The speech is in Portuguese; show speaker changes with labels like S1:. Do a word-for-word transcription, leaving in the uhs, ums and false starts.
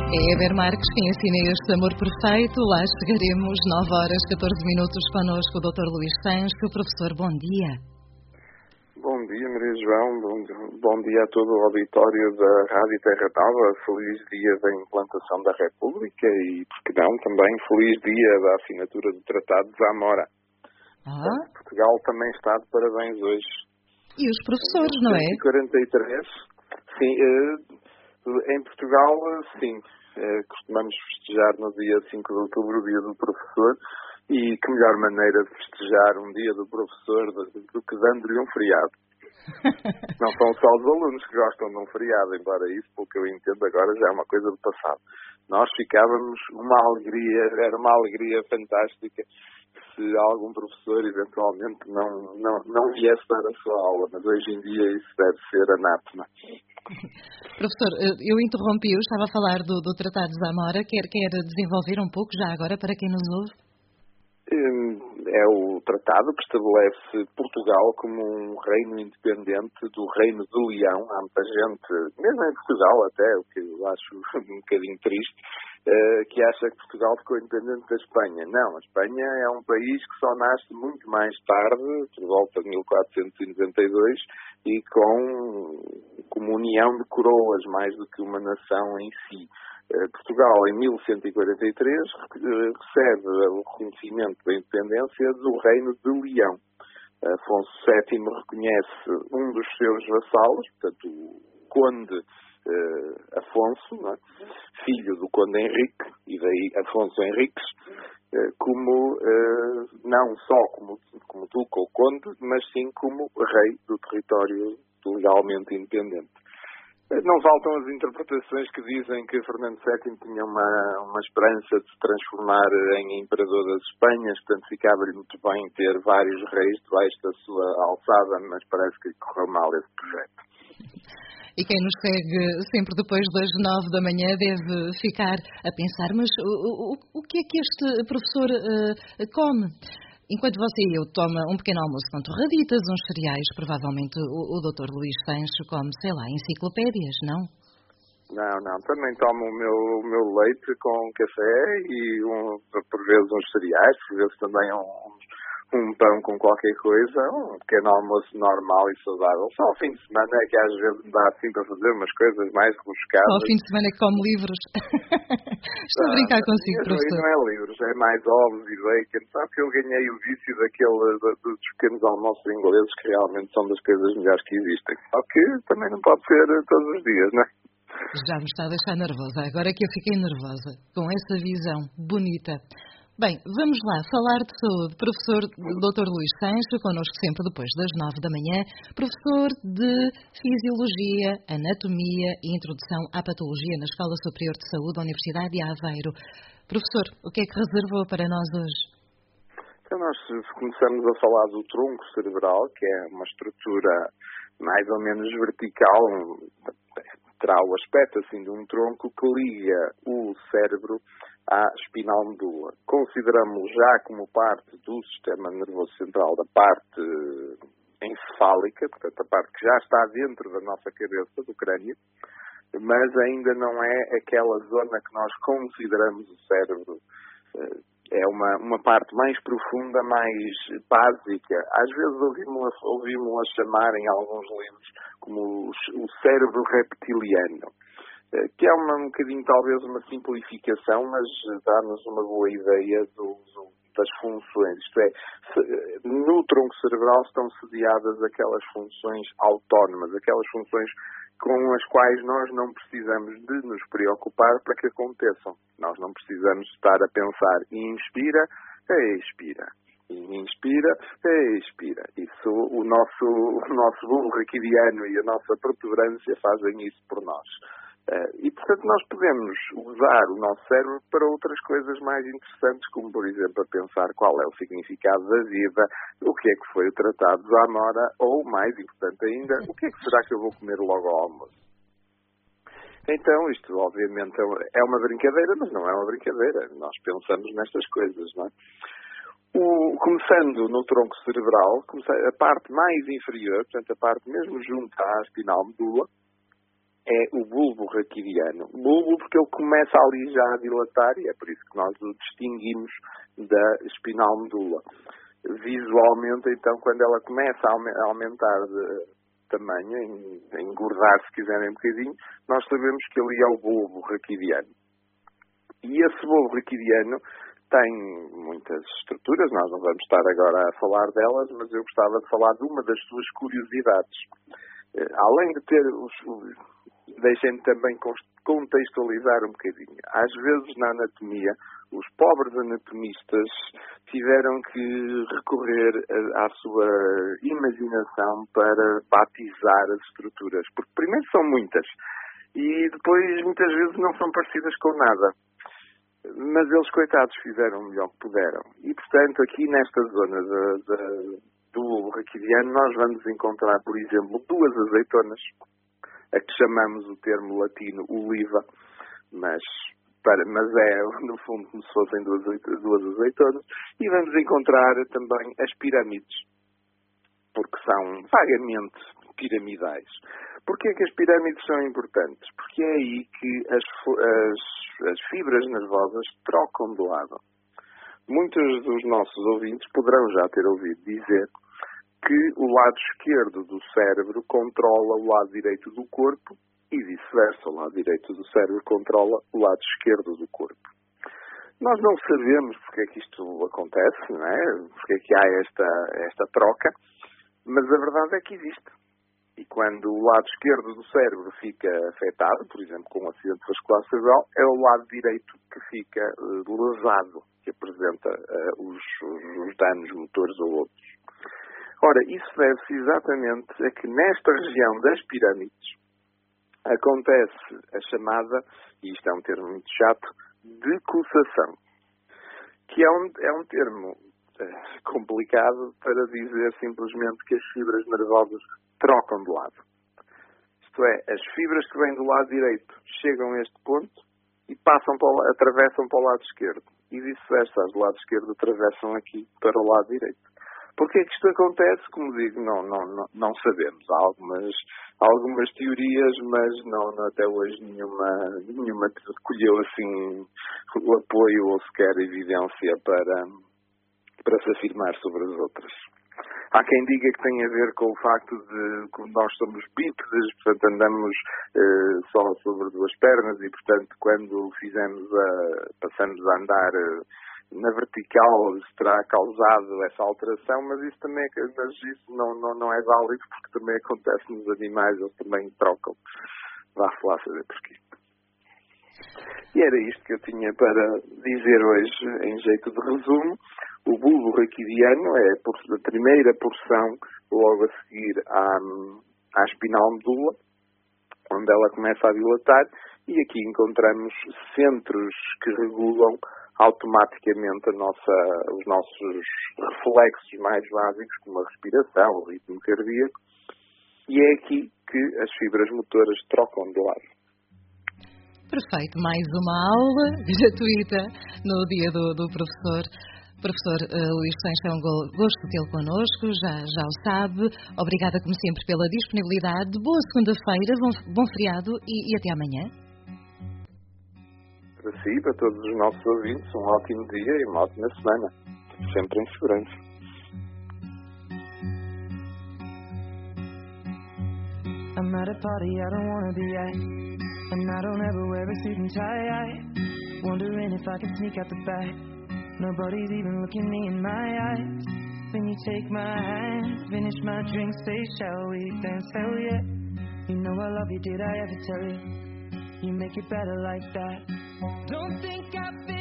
S1: É Eber Marques quem ensina este amor perfeito. Lá chegaremos, nove horas, catorze minutos, connosco o doutor Luís Sancho. Professor, bom dia.
S2: Bom dia, Maria João. Bom, bom dia a todo o auditório da Rádio Terra Nova. Feliz dia da implantação da República e, por que não, também feliz dia da assinatura do Tratado de Zamora.
S1: Ah.
S2: Portugal também está de parabéns hoje.
S1: E os professores, não é?
S2: mil novecentos e quarenta e três, sim, em Portugal, sim. Costumamos festejar no dia cinco de outubro o dia do professor, e que melhor maneira de festejar um dia do professor do, do que dando-lhe um feriado. Não são só os alunos que gostam de um feriado, embora isso, pelo que eu entendo agora, já é uma coisa do passado. Nós ficávamos uma alegria, era uma alegria fantástica se algum professor eventualmente não, não, não viesse dar a sua aula, mas hoje em dia isso deve ser anátema.
S1: Professor, eu interrompi, eu estava a falar do, do Tratado de Zamora, quer, quer desenvolver um pouco já agora para quem nos ouve?
S2: É o tratado que estabelece Portugal como um reino independente do Reino de Leão. Há muita gente, mesmo em Portugal até, o que eu acho um bocadinho triste, que acha que Portugal ficou independente da Espanha. Não, a Espanha é um país que só nasce muito mais tarde, por volta de mil quatrocentos e noventa e dois, e com como união de coroas, mais do que uma nação em si. Portugal, em mil cento e quarenta e três, recebe o reconhecimento da independência do Reino de Leão. Afonso sétimo reconhece um dos seus vassalos, portanto, o Conde uh, Afonso, não é? Filho do Conde Henrique, e daí Afonso Henriques, uh, como, uh, não só como, como duque ou conde, mas sim como rei do território legalmente independente. Não faltam as interpretações que dizem que Fernando sétimo tinha uma, uma esperança de se transformar em imperador das Espanhas, portanto ficava-lhe muito bem ter vários reis debaixo da sua alçada, mas parece que correu mal esse projeto.
S1: E quem nos segue sempre depois das nove da manhã deve ficar a pensar, mas o, o, o que é que este professor uh, come? Enquanto você e eu toma um pequeno almoço com torraditas, uns cereais, provavelmente o, o doutor Luís Sancho come, sei lá, enciclopédias, não?
S2: Não, não. Também tomo o meu, o meu leite com café e, um, por vezes, uns cereais, por vezes também um, um pão com qualquer coisa, um pequeno almoço normal e saudável. Só ao fim de semana é que às vezes me dá assim para fazer umas coisas mais rebuscadas.
S1: Só ao fim de semana é que come livros. Estou a brincar consigo, professor.
S2: Não é livros, é mais ovos e bacon. Sabe que eu ganhei o vício daquele, dos pequenos almoços ingleses, que realmente são das coisas melhores que existem. Só que também não pode ser todos os dias, não é?
S1: Já me está a deixar nervosa. Agora é que eu fiquei nervosa com essa visão bonita. Bem, vamos lá falar de saúde. Professor doutor Luís Sancho, connosco sempre depois das nove da manhã, professor de Fisiologia, Anatomia e Introdução à Patologia na Escola Superior de Saúde da Universidade de Aveiro. Professor, o que é que reservou para nós hoje?
S2: Então, nós começamos a falar do tronco cerebral, que é uma estrutura mais ou menos vertical, terá o aspecto assim de um tronco que liga o cérebro à espinal medula. Consideramos-lo já como parte do sistema nervoso central, da parte encefálica, portanto a parte que já está dentro da nossa cabeça, do crânio, mas ainda não é aquela zona que nós consideramos o cérebro. É uma, uma parte mais profunda, mais básica. Às vezes ouvimos-la ouvimos chamar em alguns livros como o, o cérebro reptiliano, que é uma, um bocadinho talvez uma simplificação, mas dá-nos uma boa ideia do, do, das funções. Isto é, se, no tronco cerebral estão sediadas aquelas funções autónomas, aquelas funções com as quais nós não precisamos de nos preocupar para que aconteçam. Nós não precisamos estar a pensar inspira, expira. Inspira, expira. Isso, o nosso, o nosso bulbo raquidiano e a nossa protuberância fazem isso por nós. Uh, e, portanto, nós podemos usar o nosso cérebro para outras coisas mais interessantes, como, por exemplo, a pensar qual é o significado da vida, o que é que foi o Tratado de Zamora, ou, mais importante ainda, o que é que será que eu vou comer logo ao almoço. Então, isto, obviamente, é uma brincadeira, mas não é uma brincadeira. Nós pensamos nestas coisas, não é? O, começando no tronco cerebral, a parte mais inferior, portanto, a parte mesmo junto à espinal medula, é o bulbo raquidiano. Bulbo porque ele começa ali já a dilatar e é por isso que nós o distinguimos da espinal medula. Visualmente, então, quando ela começa a aumentar de tamanho, a engordar, se quiserem um bocadinho, nós sabemos que ali é o bulbo raquidiano. E esse bulbo raquidiano tem muitas estruturas, nós não vamos estar agora a falar delas, mas eu gostava de falar de uma das suas curiosidades. Além de ter os... Deixem-me também contextualizar um bocadinho. Às vezes, na anatomia, os pobres anatomistas tiveram que recorrer à sua imaginação para batizar as estruturas. Porque, primeiro, são muitas. E depois, muitas vezes, não são parecidas com nada. Mas eles, coitados, fizeram o melhor que puderam. E, portanto, aqui nesta zona de, de, do bulbo raquidiano, nós vamos encontrar, por exemplo, duas azeitonas, a que chamamos o termo latino oliva, mas, para, mas é, no fundo, como se fossem duas, duas azeitonas. E vamos encontrar também as pirâmides, porque são vagamente piramidais. Porquê é que as pirâmides são importantes? Porque é aí que as, as, as fibras nervosas trocam de lado. Muitos dos nossos ouvintes poderão já ter ouvido dizer que o lado esquerdo do cérebro controla o lado direito do corpo e vice-versa, o lado direito do cérebro controla o lado esquerdo do corpo. Nós não sabemos porque é que isto acontece, não é? Porque é que há esta, esta troca, mas a verdade é que existe. E quando o lado esquerdo do cérebro fica afetado, por exemplo, com um acidente vascular cerebral, é o lado direito que fica uh, lesado, que apresenta uh, os, os, os danos motores ou outros. Ora, isso deve-se exatamente a que nesta região das pirâmides acontece a chamada, e isto é um termo muito chato, decussação, que é um, é um termo uh, complicado para dizer simplesmente que as fibras nervosas trocam de lado. Isto é, as fibras que vêm do lado direito chegam a este ponto e passam para o, atravessam para o lado esquerdo. E vice-versa, as do lado esquerdo atravessam aqui para o lado direito. Porquê é que isto acontece? Como digo, não, não, não, não sabemos. Há algumas, algumas teorias, mas não, até hoje nenhuma, nenhuma recolheu assim o apoio ou sequer evidência para, para se afirmar sobre as outras. Há quem diga que tem a ver com o facto de que nós somos bípedes, portanto andamos eh, só sobre duas pernas e, portanto, quando fizemos a, passamos a andar eh, na vertical, isso terá causado essa alteração, mas isso também é, mas isso não, não, não é válido porque também acontece nos animais, eles também trocam. Vá-se lá saber porquê. E era isto que eu tinha para dizer hoje, em jeito de resumo. O bulbo raquidiano é a primeira porção, logo a seguir à, à espinal medula, onde ela começa a dilatar, e aqui encontramos centros que regulam automaticamente a nossa, os nossos reflexos mais básicos, como a respiração, o ritmo cardíaco, e é aqui que as fibras motoras trocam de lado.
S1: Perfeito, mais uma aula gratuita no dia do, do professor. Professor uh, Luís Sancho, é um gosto tê-lo connosco, já, já o sabe. Obrigada, como sempre, pela disponibilidade. Boa segunda-feira, bom, bom feriado e, e até amanhã.
S2: Para si, para todos os nossos ouvintes, um ótimo dia e uma ótima semana. Sempre em segurança. I'm at a party I don't wanna be at, and I don't ever wear a suit and tie. Wondering if I can sneak out the back. Nobody's even looking me in my eyes. Then you take my hand, finish my drink, say, shall we dance? Hell yeah. You know I love you, did I ever tell you? You make it better like that. Don't think I've been